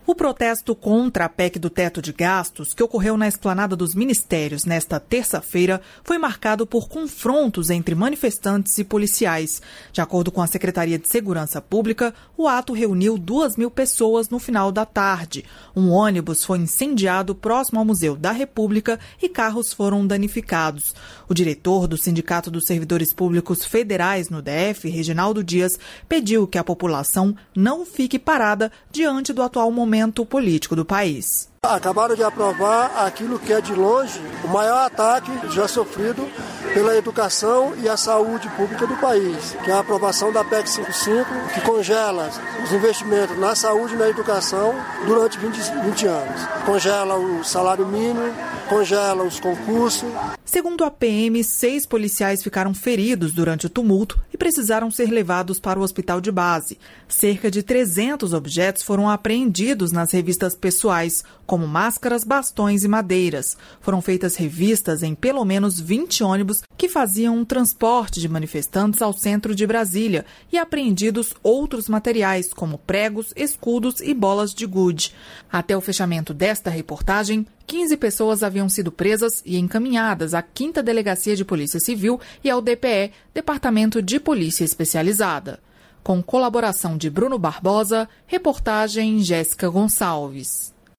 O protesto contra a PEC do teto de gastos, que ocorreu na esplanada dos ministérios nesta terça-feira, foi marcado por confrontos entre manifestantes e policiais. De acordo com a Secretaria de Segurança Pública, o ato reuniu 2.000 pessoas no final da tarde. Um ônibus foi incendiado próximo ao Museu da República e carros foram danificados. O diretor do Sindicato dos Servidores Públicos Federais no DF, Reginaldo Dias, pediu que a população não fique parada diante do atual momento político do país. Acabaram de aprovar aquilo que é de longe o maior ataque já sofrido pela educação e a saúde pública do país, que é a aprovação da PEC 55, que congela os investimentos na saúde e na educação durante 20 anos. Congela o salário mínimo, congela os concursos. Segundo a PM, 6 policiais ficaram feridos durante o tumulto e precisaram ser levados para o hospital de base. Cerca de 300 objetos foram apreendidos nas revistas pessoais, como máscaras, bastões e madeiras. Foram feitas revistas em pelo menos 20 ônibus que faziam um transporte de manifestantes ao centro de Brasília e apreendidos outros materiais, como pregos, escudos e bolas de gude. Até o fechamento desta reportagem, 15 pessoas haviam sido presas e encaminhadas à 5ª Delegacia de Polícia Civil e ao DPE, Departamento de Polícia Especializada. Com colaboração de Bruno Barbosa, reportagem Jéssica Gonçalves.